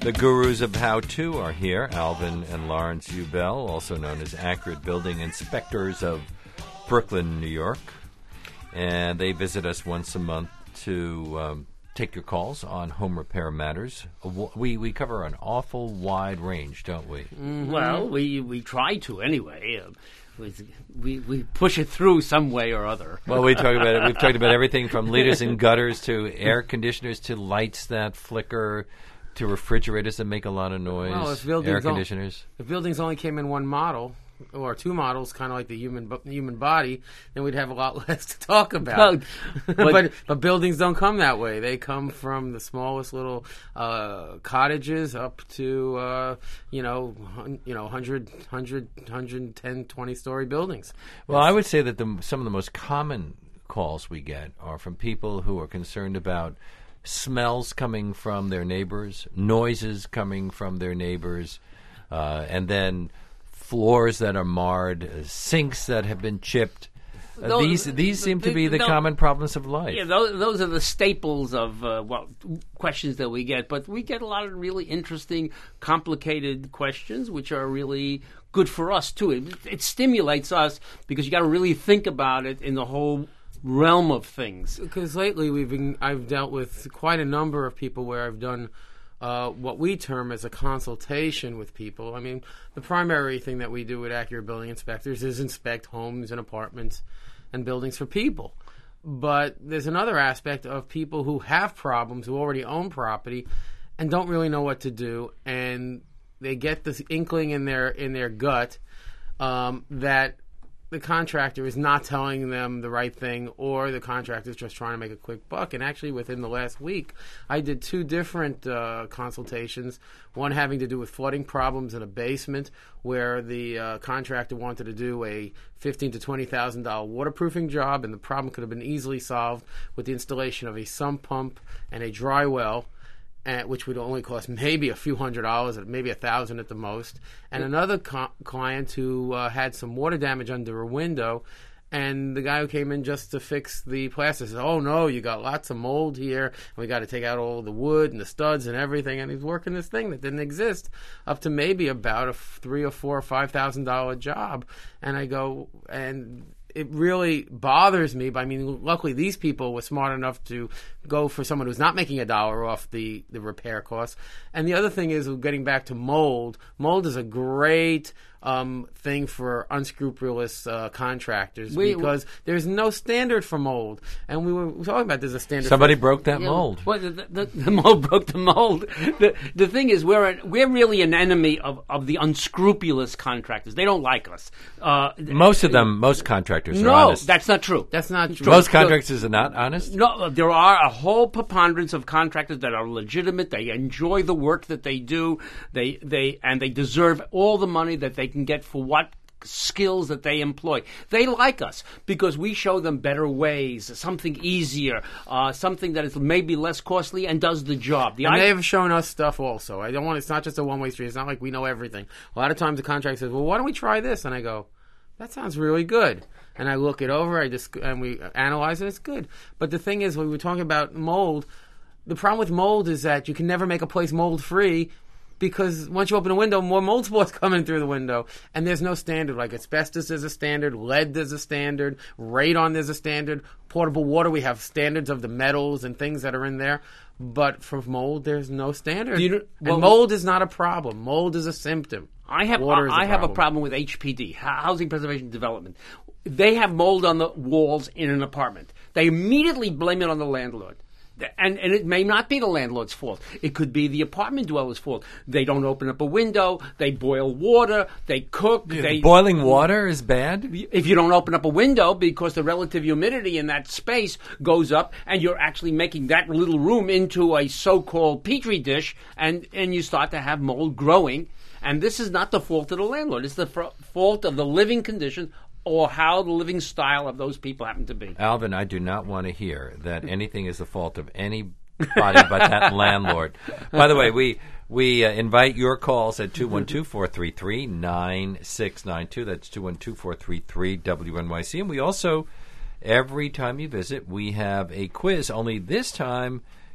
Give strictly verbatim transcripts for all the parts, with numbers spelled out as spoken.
The gurus of how-to are here, Alvin and Lawrence Ubell, also known as Accurate Building Inspectors of Brooklyn, New York. And they visit us once a month to um, take your calls on home repair matters. We we cover an awful wide range, don't we? Mm-hmm. Well, we, we try to anyway. Uh, we we push it through some way or other. Well, we talk about it. We've talked about everything from leaders and gutters to air conditioners to lights that flicker to refrigerators that make a lot of noise. Well, if buildings air conditioners. O- if buildings only came in one model or two models, kind of like the human human body, then we'd have a lot less to talk about. But, but, but buildings don't come that way. They come from the smallest little uh, cottages up to uh, you know hun- you know one hundred, one hundred, one hundred ten, twenty story buildings. Well, I would say that the, some of the most common calls we get are from people who are concerned about smells coming from their neighbors, noises coming from their neighbors, uh, and then floors that are marred, uh, sinks that have been chipped. Uh, Those- these these seem to be the those- common problems of life. Yeah, those, those are the staples of uh, well questions that we get. But we get a lot of really interesting, complicated questions, which are really good for us too. It, it stimulates us because you got to really think about it in the whole realm of things. Because lately we've been, I've dealt with quite a number of people where I've done uh, what we term as a consultation with people. I mean, the primary thing that we do with Accurate Building Inspectors is inspect homes and apartments and buildings for people. But there's another aspect of people who have problems, who already own property and don't really know what to do, and they get this inkling in their in their gut um, that the contractor is not telling them the right thing, or the contractor is just trying to make a quick buck. And actually, within the last week, I did two different uh, consultations, one having to do with flooding problems in a basement where the uh, contractor wanted to do a fifteen thousand to twenty thousand dollars waterproofing job, and the problem could have been easily solved with the installation of a sump pump and a dry well, Uh, which would only cost maybe a few hundred dollars, maybe a thousand at the most. And another co- client who uh, had some water damage under a window, and the guy who came in just to fix the plaster said, "Oh no, you got lots of mold here, and we got to take out all the wood and the studs and everything." And he's working this thing that didn't exist, up to maybe about a three or four or five thousand dollar job. And I go, and it really bothers me. But I mean, luckily these people were smart enough to go for someone who's not making a dollar off the, the repair costs. And the other thing is, getting back to mold, mold is a great um, thing for unscrupulous uh, contractors We- because there's no standard for mold. And we were talking about there's a standard. Somebody for, broke that Yeah, mold. Well, the, the, the mold broke the mold. The, the thing is, we're an, we're really an enemy of, of the unscrupulous contractors. They don't like us. Uh, Most of them, most contractors are no, honest. that's not true. That's not true. most contractors are not honest? No, there are a whole preponderance of contractors that are legitimate. They enjoy the work that they do. They they and they deserve all the money that they can get for what skills that they employ. They like us because we show them better ways, something easier, uh, something that is maybe less costly and does the job. The And I- they have shown us stuff also. I don't want. It's not just a one-way street. It's not like we know everything. A lot of times the contractor says, "Well, why don't we try this?" And I go, "That sounds really good." And I look it over. I just and we analyze it. It's good. But the thing is, when we were talking about mold, the problem with mold is that you can never make a place mold-free, because once you open a window, more mold spores coming through the window. And there's no standard. Like asbestos is a standard, lead is a standard, radon is a standard, portable water, we have standards of the metals and things that are in there. But for mold, there's no standard. Do you know- well- and mold is not a problem. Mold is a symptom. I have Water is I a have a problem. problem with H P D, Housing Preservation Development. They have mold on the walls in an apartment. They immediately blame it on the landlord. And, and it may not be the landlord's fault. It could be the apartment dweller's fault. They don't open up a window. They boil water. They cook. They Boiling water is bad? If you don't open up a window because the relative humidity in that space goes up, and you're actually making that little room into a so-called petri dish, and, and you start to have mold growing. And this is not the fault of the landlord. It's the fr- fault of the living conditions or how the living style of those people happen to be. Alvin, I do not want to hear that anything is the fault of anybody but that landlord. By the way, we we uh, invite your calls at two one two, four three three, nine six nine two. That's two one two, four three three, W N Y C. And we also, every time you visit, we have a quiz, only this time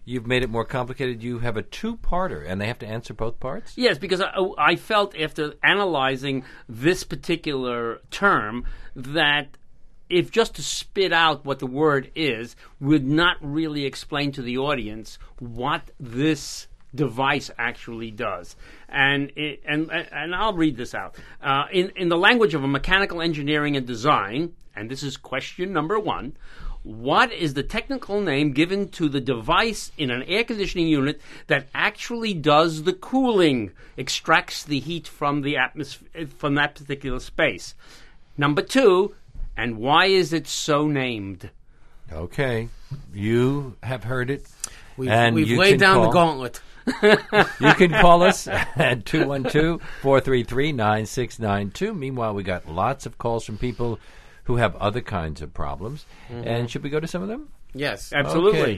you've made it more complicated. You have a two-parter, and they have to answer both parts? Yes, because I, I felt after analyzing this particular term that if just to spit out what the word is would not really explain to the audience what this device actually does. And it, and and I'll read this out. Uh, in, in the language of a mechanical engineering and design, and this is question number one, what is the technical name given to the device in an air conditioning unit that actually does the cooling, extracts the heat from the atmosphere, from that particular space? Number two, and why is it so named? Okay. You have heard it. We've, and we've you laid can down call, the gauntlet. You can call us at two one two, four three three, nine six nine two. Meanwhile, we got lots of calls from people who have other kinds of problems. Mm-hmm. And should we go to some of them? Yes. Absolutely. Okay.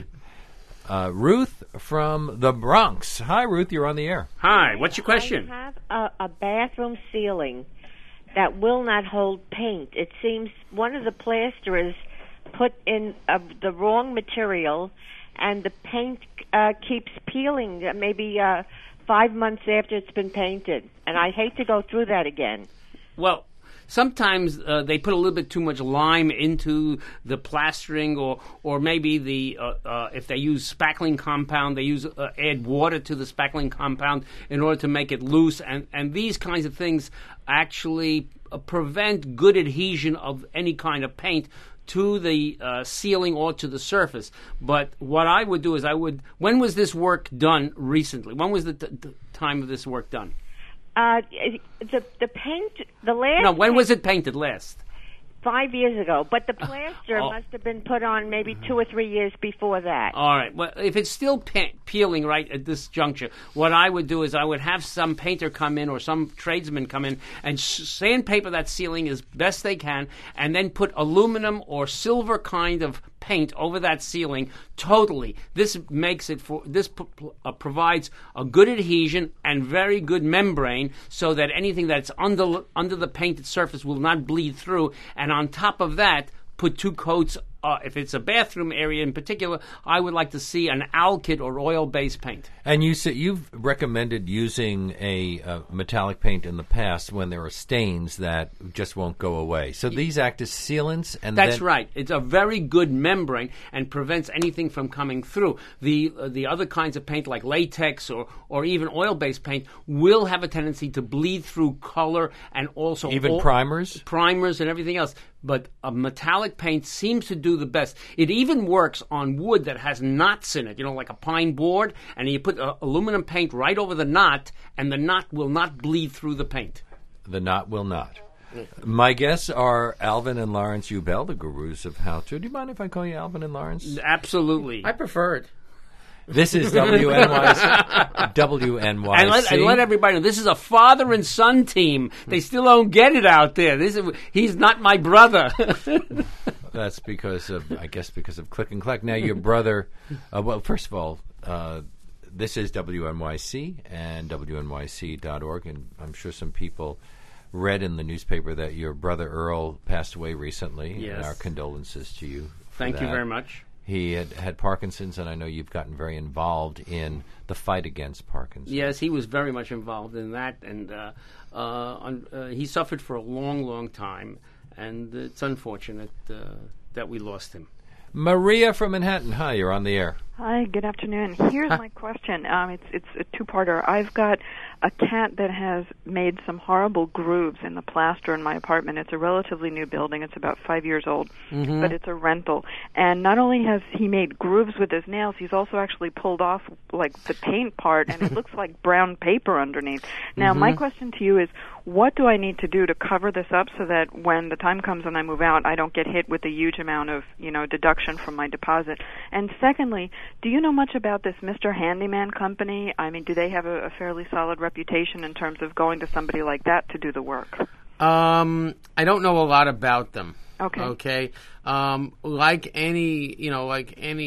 Uh, Ruth from the Bronx. Hi, Ruth. You're on the air. Hi. What's your question? I have a, a bathroom ceiling that will not hold paint. It seems one of the plasterers put in uh, the wrong material, and the paint uh, keeps peeling uh, maybe uh, five months after it's been painted. And I hate to go through that again. Well, sometimes uh, they put a little bit too much lime into the plastering, or or maybe the uh, uh, if they use spackling compound, they use uh, add water to the spackling compound in order to make it loose, and and these kinds of things actually uh, prevent good adhesion of any kind of paint to the uh, ceiling or to the surface. But what I would do is I would. When was this work done recently? When was the, t- the time of this work done? Uh, the the paint, the last... No, when was it painted last? Five years ago. But the plaster oh. must have been put on maybe two or three years before that. All right. Well, if it's still pe- peeling right at this juncture, what I would do is I would have some painter come in or some tradesman come in and sandpaper that ceiling as best they can, and then put aluminum or silver kind of paint over that ceiling totally. This makes it for this p- uh, provides a good adhesion and very good membrane, so that anything that's under under the painted surface will not bleed through. And on top of that, put two coats. Uh, if it's a bathroom area in particular, I would like to see an alkyd or oil-based paint. And you say you've recommended using a uh, metallic paint in the past when there are stains that just won't go away. So these act as sealants, and that's then right. It's a very good membrane and prevents anything from coming through. The uh, the other kinds of paint, like latex or or even oil-based paint, will have a tendency to bleed through color, and also even all, primers, primers, and everything else. But a metallic paint seems to do the best. It even works on wood that has knots in it, you know, like a pine board, and you put uh, aluminum paint right over the knot, and the knot will not bleed through the paint. The knot will not. My guests are Alvin and Lawrence Ubell, the gurus of how to. Do you mind if I call you Alvin and Lawrence? Absolutely. I prefer it. This is W N Y C. W N Y C. And let, and let everybody know, this is a father and son team. They still don't get it out there. This is, he's not my brother. That's because of, I guess, because of Click and Clack. Now, your brother, uh, well, first of all, uh, this is W N Y C and W N Y C dot org, and I'm sure some people read in the newspaper that your brother Earl passed away recently. Yes. And our condolences to you. for Thank you that. very much. He had had Parkinson's, and I know you've gotten very involved in the fight against Parkinson's. Yes, he was very much involved in that, and uh, uh, on, uh, he suffered for a long, long time, and it's unfortunate uh, that we lost him. Maria from Manhattan. Hi, you're on the air. Hi, good afternoon. Here's my question. Um, it's it's a two-parter. I've got a cat that has made some horrible grooves in the plaster in my apartment. It's a relatively new building. It's about five years old, mm-hmm. but it's a rental. And not only has he made grooves with his nails, he's also actually pulled off like the paint part, and it looks like brown paper underneath. Now, mm-hmm. my question to you is, what do I need to do to cover this up so that when the time comes and I move out, I don't get hit with a huge amount of, you know, deduction from my deposit? And secondly, do you know much about this Mister Handyman company? I mean, do they have a, a fairly solid reputation in terms of going to somebody like that to do the work? Um, I don't know a lot about them. Okay. Okay. Um, like any, you know, like any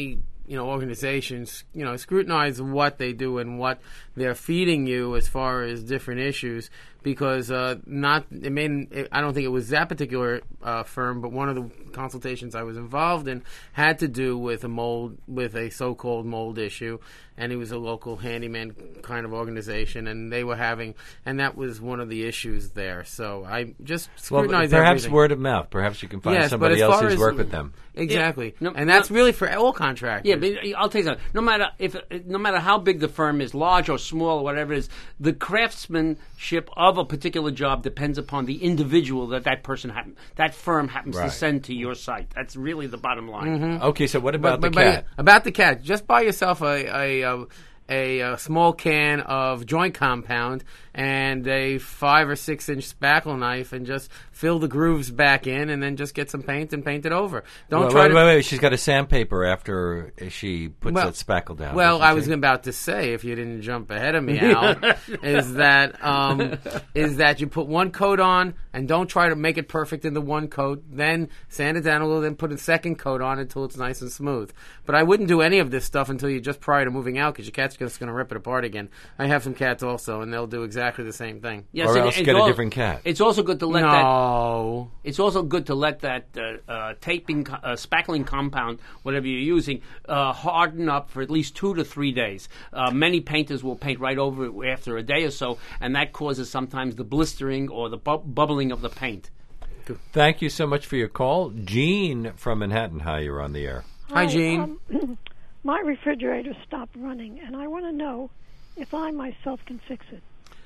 you know, organizations, you know, scrutinize what they do and what they're feeding you as far as different issues, because uh, not, it may, I don't think it was that particular uh, firm, but one of the consultations I was involved in had to do with a mold, with a so-called mold issue, and it was a local handyman kind of organization, and they were having, and that was one of the issues there. So I just scrutinize well, perhaps everything. word of mouth. Perhaps you can find Yes, somebody but as else far who's as- worked with them. Exactly, Yeah. No, and that's no. really for all contractors. Yeah, but I'll tell you something. No matter if, no matter how big the firm is, large or small or whatever it is, the craftsmanship of a particular job depends upon the individual that that person happen, that firm happens Right. to send to your site. That's really the bottom line. Mm-hmm. Okay, so what about But- the but- cat? About the cat, just buy yourself a a, a a a small can of joint compound and a five or six inch spackle knife, and just fill the grooves back in, and then just get some paint and paint it over. Don't wait, try wait, to. wait, wait. She's got a sandpaper after she puts Well- that spackle down. Well, doesn't I was she? about to say, if you didn't jump ahead of me, Al, is that um, is that you put one coat on and don't try to make it perfect in the one coat. Then sand it down a little, then put a second coat on until it's nice and smooth. But I wouldn't do any of this stuff until you just prior to moving out, because your cat's just going to rip it apart again. I have some cats also, and they'll do exactly the same thing. Yes, Or and else it's get a al- different cat. It's also good to let that. No. It's also good to let that uh, uh, taping, co- uh, spackling compound, whatever you're using, uh, harden up for at least two to three days. Uh, many painters will paint right over it after a day or so, and that causes sometimes the blistering or the bu- bubbling of the paint. Thank you so much for your call. Jean from Manhattan. Hi, you're on the air. Hi, Jean. Um, my refrigerator stopped running, and I want to know if I myself can fix it.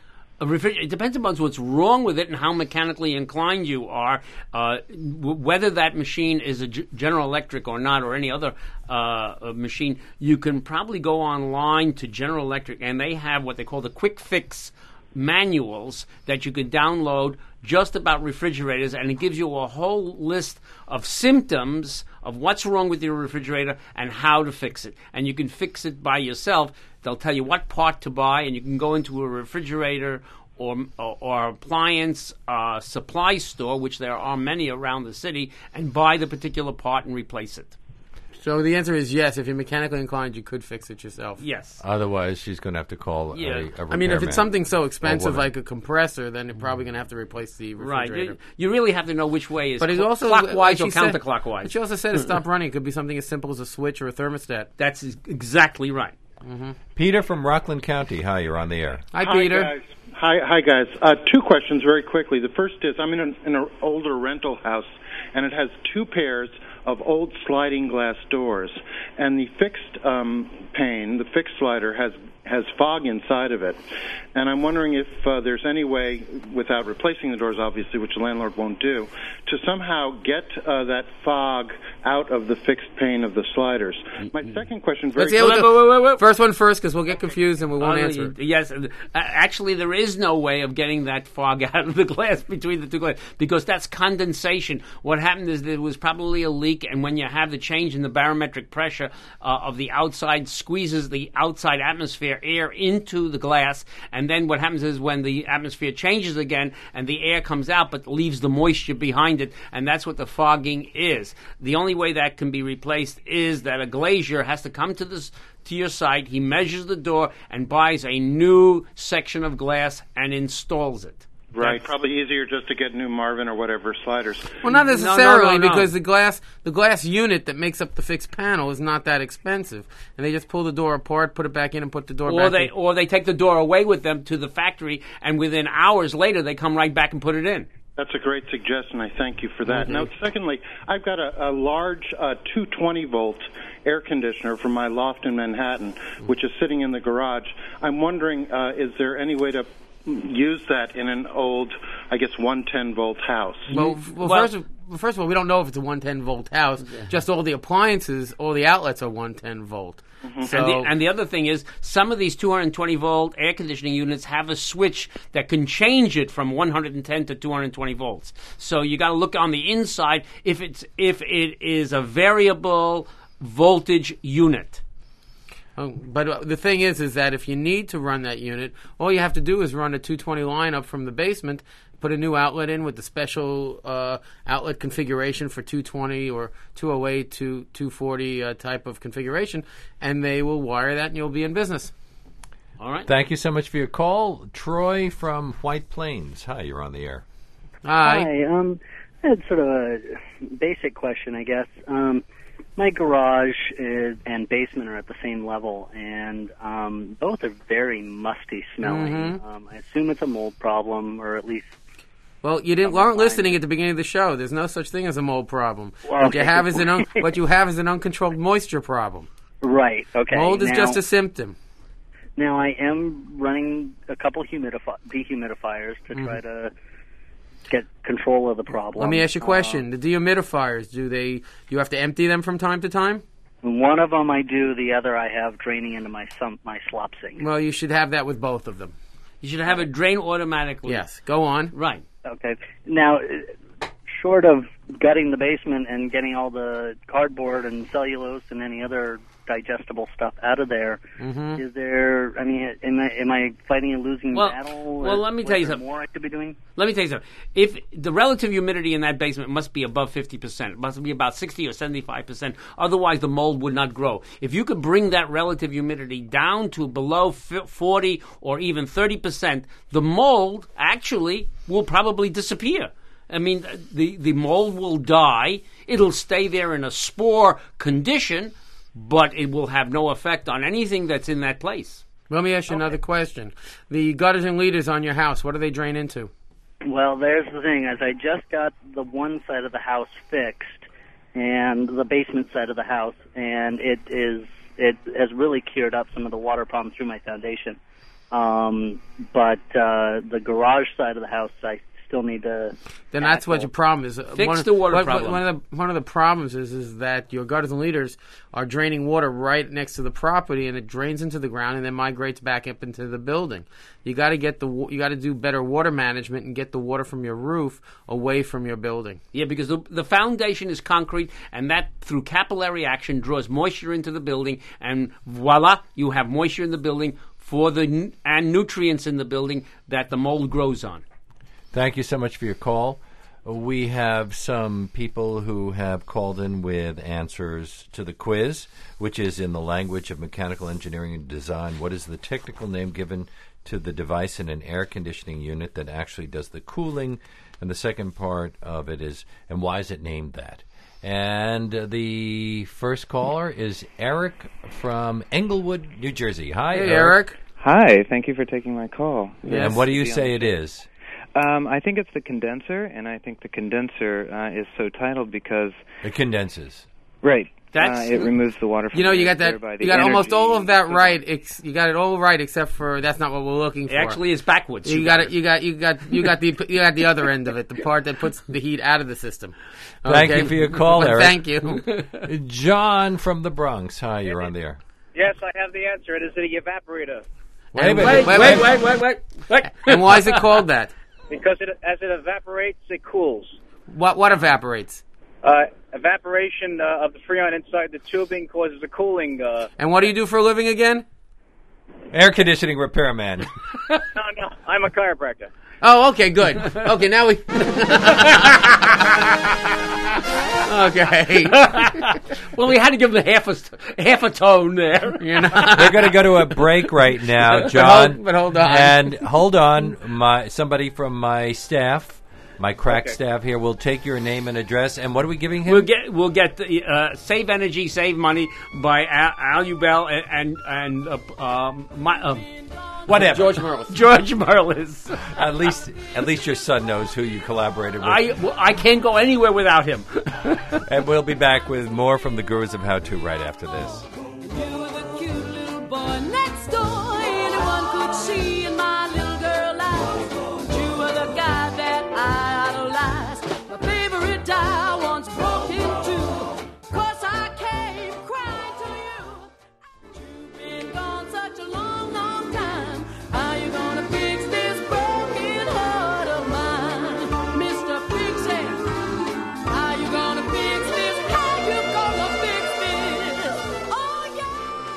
A refri- it depends upon what's wrong with it and how mechanically inclined you are, uh, w- whether that machine is a G- General Electric or not, or any other uh, uh, machine. You can probably go online to General Electric, and they have what they call the quick fix manuals that you can download just about refrigerators, and it gives you a whole list of symptoms of what's wrong with your refrigerator and how to fix it. And you can fix it by yourself. They'll tell you what part to buy, and you can go into a refrigerator or or, or appliance uh, supply store, which there are many around the city, and buy the particular part and replace it. So the answer is yes. If you're mechanically inclined, you could fix it yourself. Yes. Otherwise, she's going to have to call Yeah. a, a I mean, if repairman it's something so or expensive woman. like a compressor, then you're probably going to have to replace the Right. refrigerator. You, you really have to know which way is But it cl- also clockwise like or she said- counterclockwise. But she also said it stopped running. It could be something as simple as a switch or a thermostat. That's ex- exactly right. Peter from Rockland County. Hi, you're on the air. Hi, Hi, Peter. guys. Hi, hi, guys. Uh, two questions very quickly. The first is I'm in an, in an older rental house, and it has two pairs of old sliding glass doors, and the fixed um, pane, the fixed slider, has has fog inside of it. And I'm wondering if uh, there's any way, without replacing the doors, obviously, which the landlord won't do, to somehow get uh, that fog out of the fixed pane of the sliders. My second question, very Let's see how we Wait, go. wait, wait, wait. First one first, because we'll get confused and we won't Uh, answer. it. Yes, uh, actually, there is no way of getting that fog out of the glass between the two glass because that's condensation. What happened is there was probably a leak, and when you have the change in the barometric pressure uh, of the outside, squeezes the outside atmosphere air into the glass, and then what happens is when the atmosphere changes again and the air comes out but leaves the moisture behind it, and that's what the fogging is. The only way that can be replaced is that a glazier has to come to this to your site, he measures the door and buys a new section of glass and installs it. Right, That's- probably easier just to get new Marvin or whatever sliders. Well, not No, no, necessarily, no, no. because the glass the glass unit that makes up the fixed panel is not that expensive, and they just pull the door apart, put it back in, and put the door Or back they in. or they take the door away with them to the factory, and within hours later they come right back and put it in. That's a great suggestion. I thank you for that. Now, secondly, I've got a, a large uh, two twenty volt air conditioner from my loft in Manhattan, which is sitting in the garage. I'm wondering, uh, is there any way to use that in an old, I guess, one ten volt house? Well, f- well, Well- first, of- well, first of all, we don't know if it's a one ten volt house. Just all the appliances, all the outlets are one ten volt. So, And the, and the other thing is, some of these two hundred twenty volt air conditioning units have a switch that can change it from one hundred ten to two hundred twenty volts. So you got to look on the inside if it's if it is a variable voltage unit. Oh, but uh, the thing is, is that if you need to run that unit, all you have to do is run a two twenty line up from the basement, put a new outlet in with the special uh, outlet configuration for two twenty or two oh eight to two forty uh, type of configuration, and they will wire that, and you'll be in business. All right. Thank you so much for your call. Troy from White Plains. Hi, you're on the air. Hi. Hi. Um, I had sort of a basic question, I guess. Um, my garage is, and basement are at the same level, and um, both are very musty smelling. Mm-hmm. Um, I assume it's a mold problem, or at least. Well, you didn't weren't listening at the beginning of the show. There's no such thing as a mold problem. Well, what you okay. have is an un- what you have is an uncontrolled moisture problem. Right. Okay. Mold is now, just a symptom. Now I am running a couple humidifi- dehumidifiers to Mm-hmm. try to get control of the problem. Let me ask you a question: Uh, the dehumidifiers, do they? Do you have to empty them from time to time? one of them I do. The other I have draining into my sump, my slop sink. Well, you should have that with both of them. You should have it drain automatically. Yes. Go on. Right. Okay. Now, uh, short of gutting the basement and getting all the cardboard and cellulose and any other digestible stuff out of there, Mm-hmm. is there? I mean, am I am I fighting a losing Well- battle? well, Or let me was tell you there something. More I could be doing. Let me tell you something. If the relative humidity in that basement must be above fifty percent, it must be about sixty or seventy-five percent. Otherwise, the mold would not grow. If you could bring that relative humidity down to below forty or even thirty percent, the mold actually will probably disappear. I mean, the, the mold will die. It'll stay there in a spore condition, but it will have no effect on anything that's in that place. Let me ask you another question. The gutters and leaders on your house, what do they drain into? Well, there's the thing. As I just got the one side of the house fixed, and the basement side of the house, and it is it has really cured up some of the water problems through my foundation. Um, but uh, the garage side of the house, I still need to. Then that's what your problem is. Fix one of, the water what- problem. One of the one of the problems is is that your gutters and leaders are draining water right next to the property, and it drains into the ground and then migrates back up into the building. You got to get the wa- you got to do better water management and get the water from your roof away from your building. Yeah, because the, the foundation is concrete, and that, through capillary action, draws moisture into the building, and voila, you have moisture in the building for the n- and nutrients in the building that the mold grows on. Thank you so much for your call. We have some people who have called in with answers to the quiz, which is in the language of mechanical engineering and design. What is the technical name given to the device in an air conditioning unit that actually does the cooling? And the second part of it is, and why is it named that? And uh, the first caller is Eric from Englewood, New Jersey. Hi, Hey, Eric. Eric. Hi, thank you for taking my call. Yes. And what do you say it is? Um, I think it's the condenser, and I think the condenser uh, is so titled because It condenses. right, That's- uh, it removes the water from You know, the you air, got that. thereby You the got almost energy all of that goes right. on. Ex- you got it all right, except for that's not what we're looking for. It actually is backwards. You got it. You got. You got. You got the. You got the other end of it. The part that puts the heat out of the system. Thank Okay? you for your call, But Eric. Thank you. John from the Bronx. Hi, you're on the air. Yes, I have the answer. It is the evaporator. Wait a minute. Wait, wait, wait, wait, wait, wait, wait. And why is it called that? Because it, as it evaporates, it cools. What what evaporates? Uh, evaporation uh, of the freon inside the tubing causes a cooling. Uh, And what do you do for a living again? Air conditioning repairman. no, no, I'm a chiropractor. Oh, okay, good. Okay, now we. Okay. Well, we had to give them half a half a tone there. You know? We're going to go to a break right now, But John. hold- but hold on. And hold on. My somebody from my staff, my crack Okay. staff here, will take your name and address. And what are we giving him? We'll get we'll get the uh, Save Energy, Save Money by Al, Al Ubel and and, and uh, um, my, um, Whatever. George Merlis. George Merlis. At least, at least your son knows who you collaborated with. I well, I can't go anywhere without him. And we'll be back with more from the Gurus of How To right after this. You were the cute little boy next door. Anyone could see in my little girl eyes. You were the guy that I idolized. My favorite doll once broke in two. 'Cause I came crying to you. You've been gone such a long, long time. How you gonna fix this broken heart of mine, Mister Fix-It? How you gonna fix this? How you gonna fix this? Oh yeah.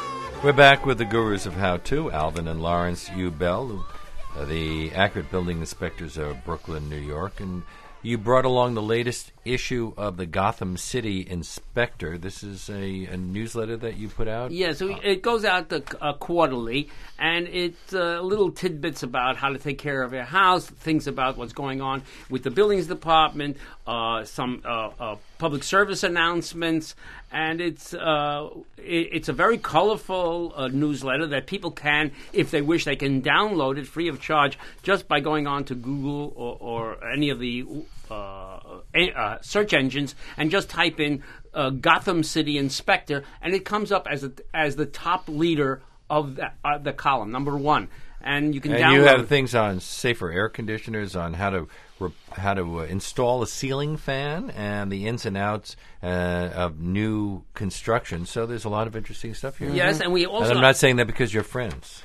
We're back with the gurus of how-to, Alvin and Lawrence U. Bell, uh, the accurate building inspectors of Brooklyn, New York. And you brought along the latest issue of the Gotham City Inspector. This is a, a newsletter that you put out? Yeah, so it goes out the, uh, quarterly, and it's uh, little tidbits about how to take care of your house, things about what's going on with the buildings department, uh, some uh, uh, public service announcements, and it's uh, it, it's a very colorful uh, newsletter that people can, if they wish, they can download it free of charge just by going on to Google or, or any of the uh, uh, search engines and just type in uh, Gotham City Inspector, and it comes up as a, as the top leader of the, uh, the column, number one. And you can and download. You have things on safer air conditioners, on how to re- how to uh, install a ceiling fan, and the ins and outs uh, of new construction. So there's a lot of interesting stuff here. Yes, and we also. And I'm not saying that because you're friends.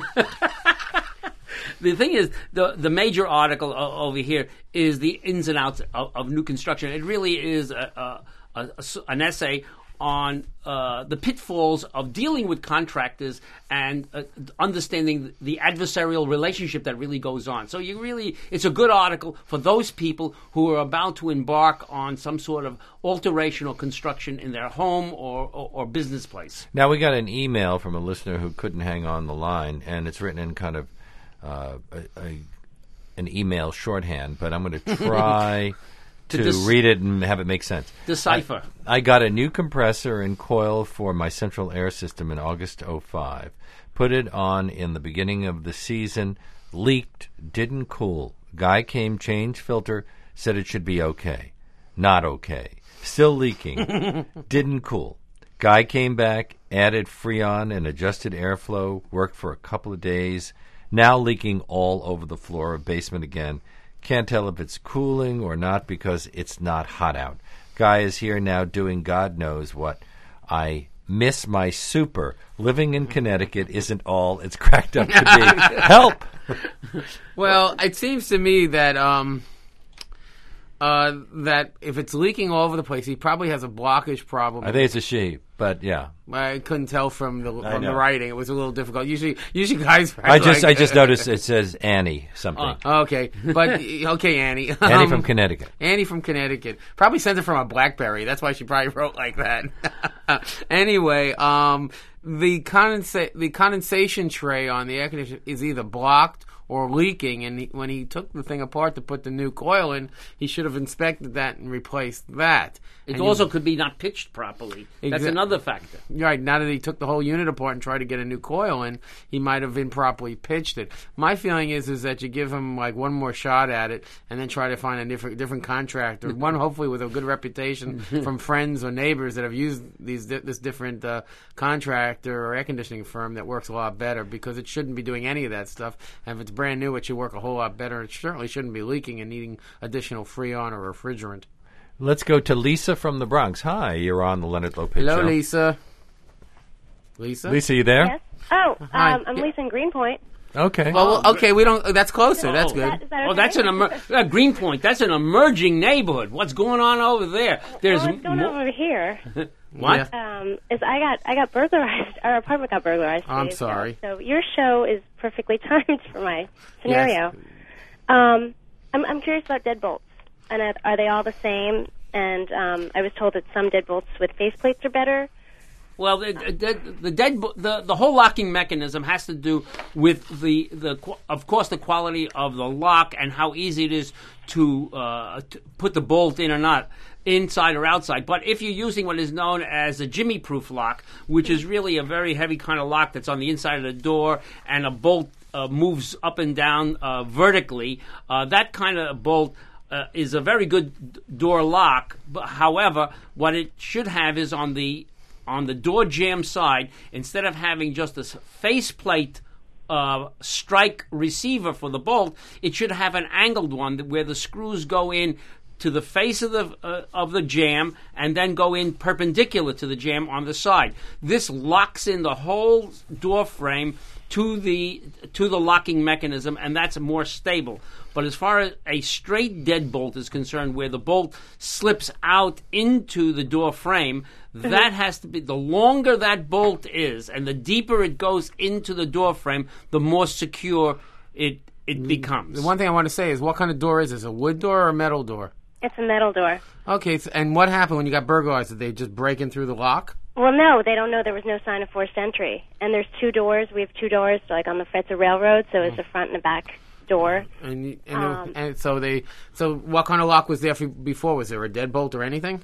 The thing is, the the major article o- over here is the ins and outs of, of new construction. It really is a, a, a, a, an essay on uh, the pitfalls of dealing with contractors and uh, understanding the adversarial relationship that really goes on. So you really, it's a good article for those people who are about to embark on some sort of alteration or construction in their home or, or, or business place. Now, we got an email from a listener who couldn't hang on the line, and it's written in kind of uh, a, a, an email shorthand, but I'm going to try... to, to dis- read it and have it make sense. Decipher. I, I got a new compressor and coil for my central air system in August oh five. Put it on in the beginning of the season. Leaked. Didn't cool. Guy came, changed filter, said it should be okay. Not okay. Still leaking. Didn't cool. Guy came back, added Freon and adjusted airflow. Worked for a couple of days. Now leaking all over the floor of basement again. Can't tell if it's cooling or not because it's not hot out. Guy is here now doing God knows what. I miss my super. Living in Connecticut isn't all it's cracked up to be. Help! Well, it seems to me that um, uh, that if it's leaking all over the place, he probably has a blockage problem. I think it's a she, but yeah. I couldn't tell from the I from the know. writing. It was a little difficult. Usually, usually guys. I just like, I just noticed it says Annie something. Uh, okay, but okay, Annie. Annie Um, from Connecticut. Annie from Connecticut. Probably sent it from a BlackBerry. That's why she probably wrote like that. Anyway, um, the condensa- the condensation tray on the air conditioner is either blocked or leaking, and he, when he took the thing apart to put the new coil in, he should have inspected that and replaced that. It And also you, could be not pitched properly. That's Exa- another factor. Right, now that he took the whole unit apart and tried to get a new coil in, he might have improperly pitched it. My feeling is is that you give him like one more shot at it and then try to find a different different contractor, one hopefully with a good reputation from friends or neighbors that have used these this different uh, contractor or air conditioning firm that works a lot better, because it shouldn't be doing any of that stuff. And if it's brand new, it should work a whole lot better. It certainly shouldn't be leaking and needing additional Freon or refrigerant. Let's go to Lisa from the Bronx. Hi, you're on the Leonard Lopez Hello, Show. Lisa. Lisa? Lisa, you there? Yes. Oh, Hi. um, I'm Lisa in Greenpoint. Okay. Well, okay, we don't. That's closer. That's Oh, good. Is that Oh, okay? that's an emer- uh, Greenpoint. That's an emerging neighborhood. What's going on over there? There's well, what's going mo- on over here? what? Um, is I got I got burglarized. Our apartment got burglarized. two I'm days ago. sorry. So your show is perfectly timed for my scenario. Um, I'm I'm curious about deadbolts, and are, are they all the same? And um, I was told that some deadbolts with faceplates are better. Well, the, the, the dead the the whole locking mechanism has to do with the the qu- of course the quality of the lock and how easy it is to, uh, to put the bolt in or not, inside or outside. But if you're using what is known as a Jimmy-proof lock, which is really a very heavy kind of lock that's on the inside of the door and a bolt uh, moves up and down uh, vertically, uh, that kind of bolt uh, is a very good d- door lock. But however, what it should have is on the on the door jamb side, instead of having just this faceplate uh, strike receiver for the bolt, it should have an angled one where the screws go in to the face of the uh, of the jamb and then go in perpendicular to the jamb on the side. This locks in the whole door frame to the to the locking mechanism, and that's more stable. But as far as a straight deadbolt is concerned, where the bolt slips out into the door frame, that has to be, the longer that bolt is and the deeper it goes into the door frame, the more secure it it becomes. The one thing I want to say is, what kind of door is this? A wood door or a metal door? It's a metal door. Okay, so, and what happened when you got burglarized? Did they just break in through the lock? Well, no, they don't know. There was no sign of forced entry. And there's two doors. We have two doors, like on the it's a railroad, so it's a front and a back door. And and, Um, and so they so what kind of lock was there for, before? Was there a deadbolt or anything?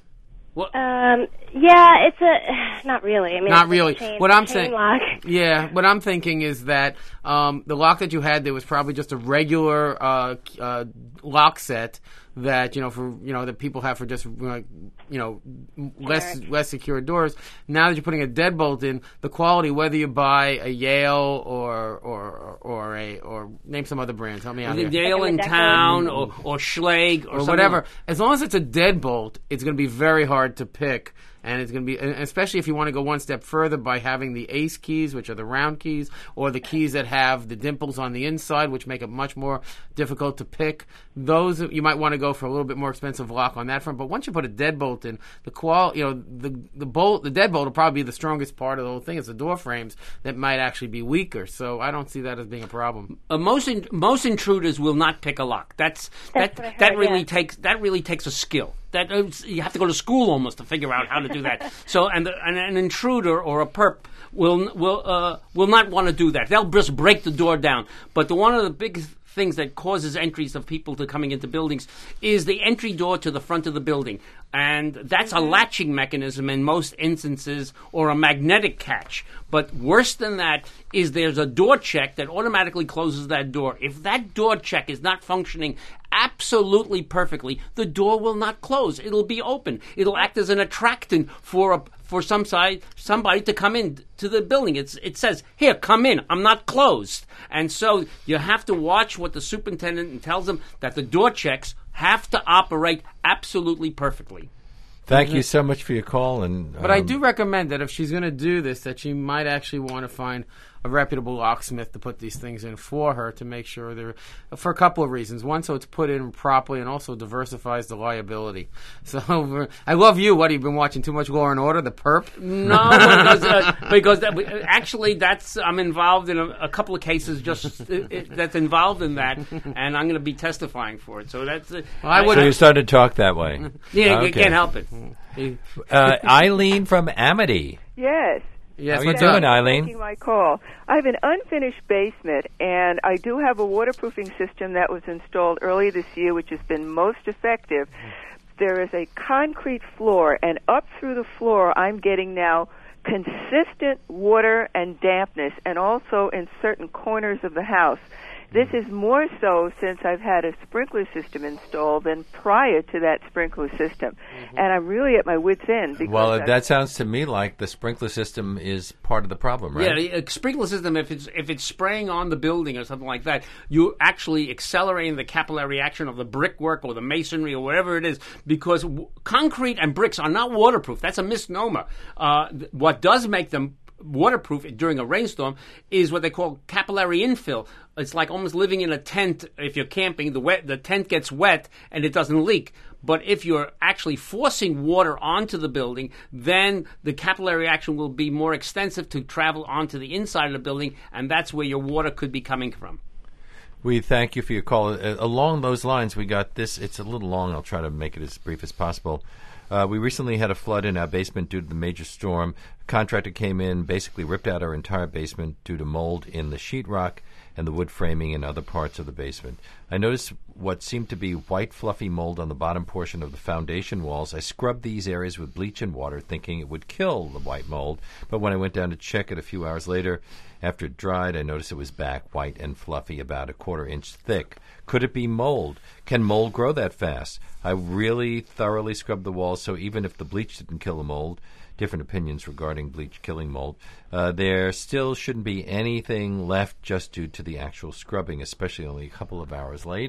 Um, yeah, it's a not really. I mean, Not it's really. A chain, What I'm chain saying, lock. yeah. What I'm thinking is that um, the lock that you had there was probably just a regular uh, uh, lock set that you know for you know that people have for just uh, you know less less secure doors. Now that you're putting a deadbolt in, the quality, whether you buy a Yale or or or a or name some other brands, help me out here. Yale in town or or Schlage or, or something whatever. like- As long as it's a deadbolt, it's going to be very hard to pick, and it's going to be, and especially if you want to go one step further by having the ace keys, which are the round keys, or the keys that have the dimples on the inside, which make it much more difficult to pick. Those you might want to go for a little bit more expensive lock on that front. But once you put a deadbolt in, the qual, you know, the the bolt, the deadbolt will probably be the strongest part of the whole thing. It's the door frames that might actually be weaker. So I don't see that as being a problem. Uh, most in, most intruders will not pick a lock. That's, That's that what I heard, that really yeah. takes that really takes a skill. That uh, you have to go to school almost to figure out how to do that. So and, the, and an intruder or a perp will will uh, will not want to do that. They'll just break the door down. But the one of the big things that causes entries of people to coming into buildings is the entry door to the front of the building. And that's a latching mechanism in most instances, or a magnetic catch. But worse than that is there's a door check that automatically closes that door. If that door check is not functioning absolutely perfectly, the door will not close. It'll be open. It'll act as an attractant for a for some side, somebody to come in to the building. It's, it says, here, come in. I'm not closed. And so you have to watch what the superintendent tells them, that the door checks have to operate absolutely perfectly. Thank you so much for your call. And But I um, do recommend that if she's going to do this, that she might actually want to find a reputable locksmith to put these things in for her, to make sure they're, for a couple of reasons. One, so it's put in properly, and also diversifies the liability. So I love you. What, have you been watching too much Law and Order, the perp? No, because, uh, because that, actually that's I'm involved in a, a couple of cases just it, it, that's involved in that, and I'm going to be testifying for it. So that's uh, well, I so you started to talk that way. Yeah, you Okay. can't help it. Uh, Eileen from Amity. Yes. Yes, How you doing, Eileen? Taking my call. I have an unfinished basement, and I do have a waterproofing system that was installed early this year, which has been most effective. There is a concrete floor, and up through the floor, I'm getting now consistent water and dampness, and also in certain corners of the house. This is more so since I've had a sprinkler system installed than prior to that sprinkler system. Mm-hmm. And I'm really at my wit's end. Because Well, I've- that sounds to me like the sprinkler system is part of the problem, right? Yeah, a sprinkler system, if it's if it's spraying on the building or something like that, you're actually accelerating the capillary action of the brickwork or the masonry or whatever it is, because w- concrete and bricks are not waterproof. That's a misnomer. Uh, th- what does make them waterproof during a rainstorm is what they call capillary infill. It's like almost living in a tent. If you're camping, the wet the tent gets wet and it doesn't leak. But if you're actually forcing water onto the building, then the capillary action will be more extensive to travel onto the inside of the building, and that's where your water could be coming from. We thank you for your call. Uh, along those lines, we got this. It's a little long. I'll try to make it as brief as possible. Uh, we recently had a flood in our basement due to the major storm. A contractor came in, basically ripped out our entire basement due to mold in the sheetrock and the wood framing and other parts of the basement. I noticed what seemed to be white fluffy mold on the bottom portion of the foundation walls. I scrubbed these areas with bleach and water, thinking it would kill the white mold. But when I went down to check it a few hours later, after it dried, I noticed it was back white and fluffy, about a quarter inch thick. Could it be mold? Can mold grow that fast? I really thoroughly scrubbed the walls, so even if the bleach didn't kill the mold, different opinions regarding bleach killing mold, uh, there still shouldn't be anything left just due to the actual scrubbing, especially only a couple of hours later.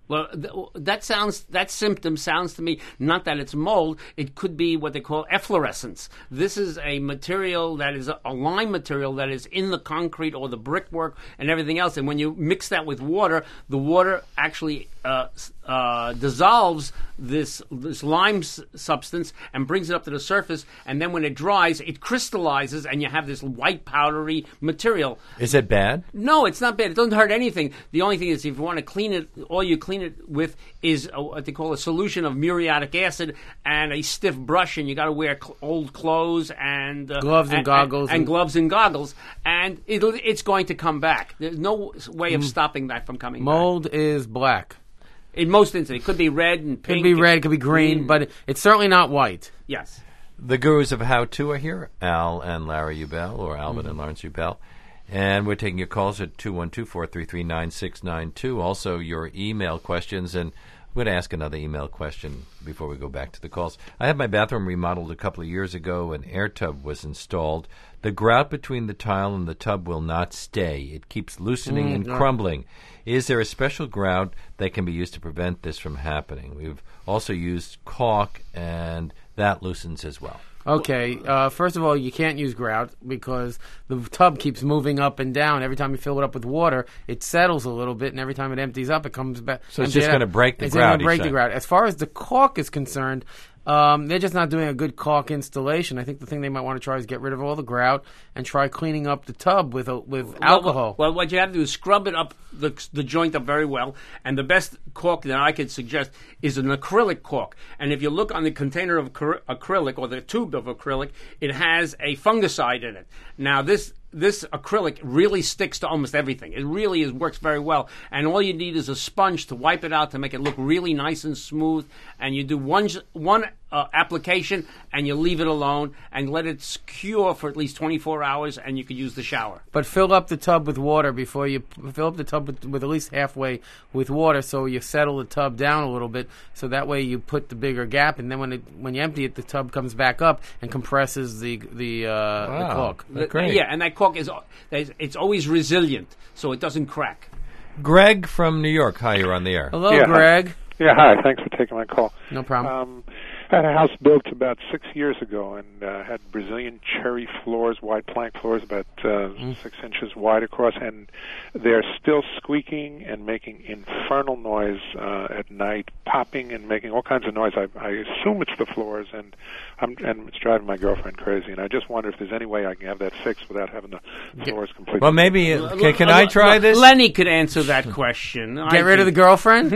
Well, th- that sounds that symptom sounds to me not that it's mold. It could be what they call efflorescence. This is a material that is a, a lime material that is in the concrete or the brickwork and everything else. And when you mix that with water, the water actually uh, uh, dissolves this this lime s- substance and brings it up to the surface. And then when it dries, it crystallizes, and you have this white powdery material. Is it bad? No, it's not bad. It doesn't hurt anything. The only thing is, if you want to clean it, all you clean it with is a, what they call a solution of muriatic acid and a stiff brush, and you got to wear cl- old clothes and uh, Gloves and goggles and, and and- gloves and goggles, and it'll, it's going to come back. There's no way of stopping that from coming back. Mold is black. In most instances, it could be red and pink. Could be red, could be green, but it's certainly not white. Yes. The gurus of how-to are here, Al and Larry Ubell, or Alvin Mm-hmm. and Lawrence Ubell. And we're taking your calls at two one two, four three three, nine six nine two. Also, your email questions. And I'm going to ask another email question before we go back to the calls. I had my bathroom remodeled a couple of years ago. An air tub was installed. The grout between the tile and the tub will not stay. It keeps loosening Mm, and no. crumbling. Is there a special grout that can be used to prevent this from happening? We've also used caulk, and that loosens as well. Okay, uh, first of all, you can't use grout because the tub keeps moving up and down. Every time you fill it up with water, it settles a little bit, and every time it empties up, it comes back. So it's empty just out. gonna break the it's grout, It's going to break you're the saying. grout. As far as the caulk is concerned, um, they're just not doing a good caulk installation. I think the thing they might want to try is get rid of all the grout and try cleaning up the tub with a, with alcohol. Well, well, what you have to do is scrub it up, the, the joint up very well. And the best caulk that I could suggest is an acrylic caulk. And if you look on the container of acry- acrylic or the tube of acrylic, it has a fungicide in it. Now, this this acrylic really sticks to almost everything. It really is, works very well. And all you need is a sponge to wipe it out to make it look really nice and smooth. And you do one one uh, application, and you leave it alone and let it cure for at least twenty-four hours, and you could use the shower. But fill up the tub with water before you fill up the tub with, with at least halfway with water, so you settle the tub down a little bit. So that way you put the bigger gap, and then when it when you empty it, the tub comes back up and compresses the the, uh, the Wow. caulk. The- Yeah, and that caulk is it's always resilient, so it doesn't crack. Greg from New York. Hi, you're on the air. Hello, Yeah, Greg. Hi. Yeah, hi. Thanks for taking my call. No problem. Um, I had a house built about six years ago and uh, had Brazilian cherry floors, wide plank floors, about uh, Mm. six inches wide across, and they're still squeaking and making infernal noise uh, at night, popping and making all kinds of noise. I, I assume it's the floors, and I'm, and it's driving my girlfriend crazy. And I just wonder if there's any way I can have that fixed without having the floors completely. Well, maybe uh, can, can I try Well, this? Lenny could answer that question. Get rid of the girlfriend?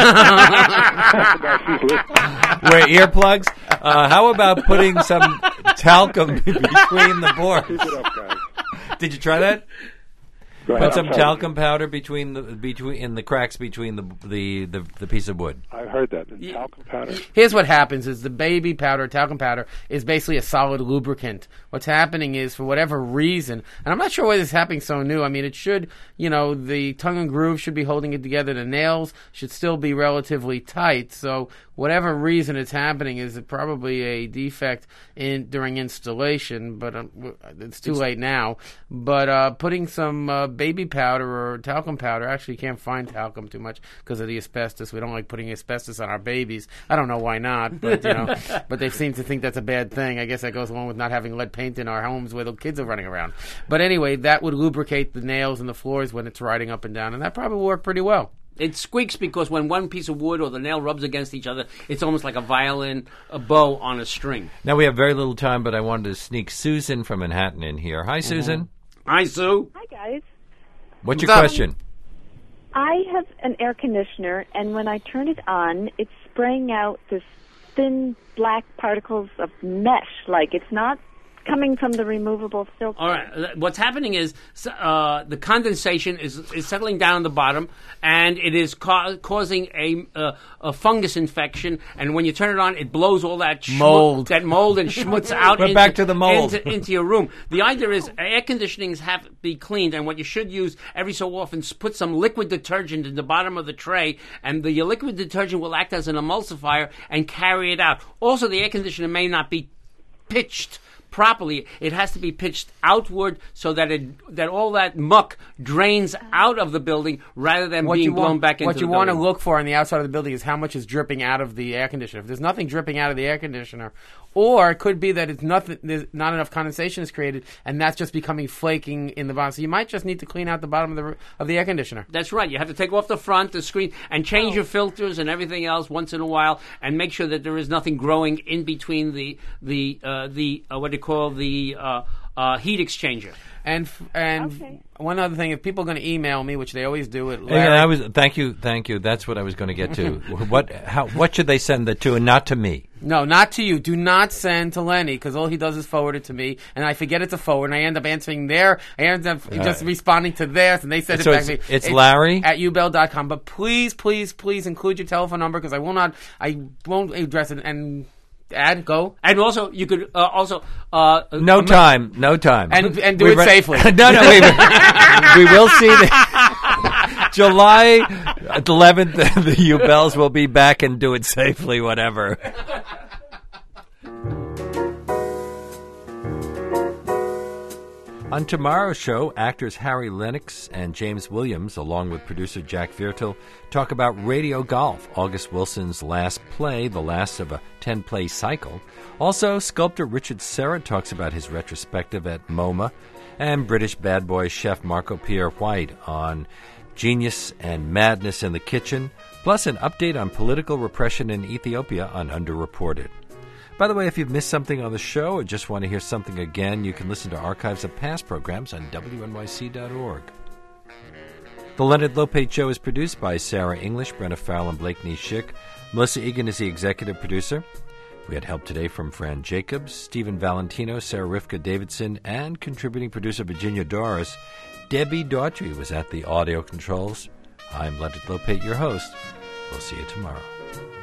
Wear earplugs. Uh, how about putting some talcum between the boards? Keep it up, guys. Did you try that? Go ahead, Put some I'm sorry. talcum powder between the between in the cracks between the the, the, the piece of wood. I heard that. The talcum powder. Here's what happens: is the baby powder, talcum powder, is basically a solid lubricant. What's happening is, for whatever reason, and I'm not sure why this is happening so new. I mean, it should, you know, the tongue and groove should be holding it together. The nails should still be relatively tight. So, whatever reason it's happening is probably a defect in during installation. But um, it's too late now. But uh, putting some uh, baby powder or talcum powder, actually, you can't find talcum too much because of the asbestos. We don't like putting asbestos on our babies. I don't know why not, but you know, but they seem to think that's a bad thing. I guess that goes along with not having lead paint in our homes where the kids are running around. But anyway, that would lubricate the nails and the floors when it's riding up and down, and that probably would work pretty well. It squeaks because when one piece of wood or the nail rubs against each other, it's almost like a violin, a bow on a string. Now we have very little time, but I wanted to sneak Susan from Manhattan in here. Hi, Susan. Hi, Sue. Hi, guys. What's your What's up? question? I have an air conditioner, and when I turn it on, it's spraying out this thin black particles of mesh. Like it's not coming from the removable filter. All right. What's happening is uh, the condensation is, is settling down on the bottom, and it is ca- causing a, uh, a fungus infection. And when you turn it on, it blows all that schmutz, Mold. that mold and schmutz out. We're into, back to the mold. into, into your room. The idea is air conditionings have to be cleaned, and what you should use every so often is put some liquid detergent in the bottom of the tray, and the liquid detergent will act as an emulsifier and carry it out. Also, the air conditioner may not be pitched properly, it has to be pitched outward so that it that all that muck drains out of the building rather than what being you blown want, back into what the you building. want to look for on the outside of the building is how much is dripping out of the air conditioner. If there's nothing dripping out of the air conditioner, or it could be that it's nothing, there's not enough condensation is created, and that's just becoming flaking in the bottom. So you might just need to clean out the bottom of the of the air conditioner. That's right. You have to take off the front, the screen, and change your filters and everything else once in a while, and make sure that there is nothing growing in between the the uh, the uh, what do you call the uh, uh, heat exchanger. And f- and Okay. one other thing, if people are going to email me, which they always do, at Yeah, Larry, I was. Thank you, thank you. That's what I was going to get to. what? How? What should they send that to, and not to me? no, not to you. Do not send to Lenny, because all he does is forward it to me, and I forget it to forward, and I end up answering their, I end up Uh, just responding to theirs, and they send so it back it's- to me. it's Larry? At ubell dot com. But please, please, please include your telephone number, because I will not, I won't address it, and add, go. And also, you could uh, also uh, No uh, time. No time. And, and do We it re- safely. no, no. We, we will see the July eleventh. The U-Bells will be back and do it safely. Whatever. On tomorrow's show, actors Harry Lennox and James Williams, along with producer Jack Viertel, talk about Radio Golf, August Wilson's last play, the last of a ten-play cycle. Also, sculptor Richard Serra talks about his retrospective at MoMA, and British bad boy chef Marco Pierre White on genius and madness in the kitchen, plus an update on political repression in Ethiopia on Underreported. By the way, if you've missed something on the show or just want to hear something again, you can listen to archives of past programs on W N Y C dot org. The Leonard Lopate Show is produced by Sarah English, Brenna Fowle, and Blakeney Schick. Melissa Egan is the executive producer. We had help today from Fran Jacobs, Stephen Valentino, Sarah Rivka Davidson, and contributing producer Virginia Doris. Debbie Daughtry was at the audio controls. I'm Leonard Lopate, your host. We'll see you tomorrow.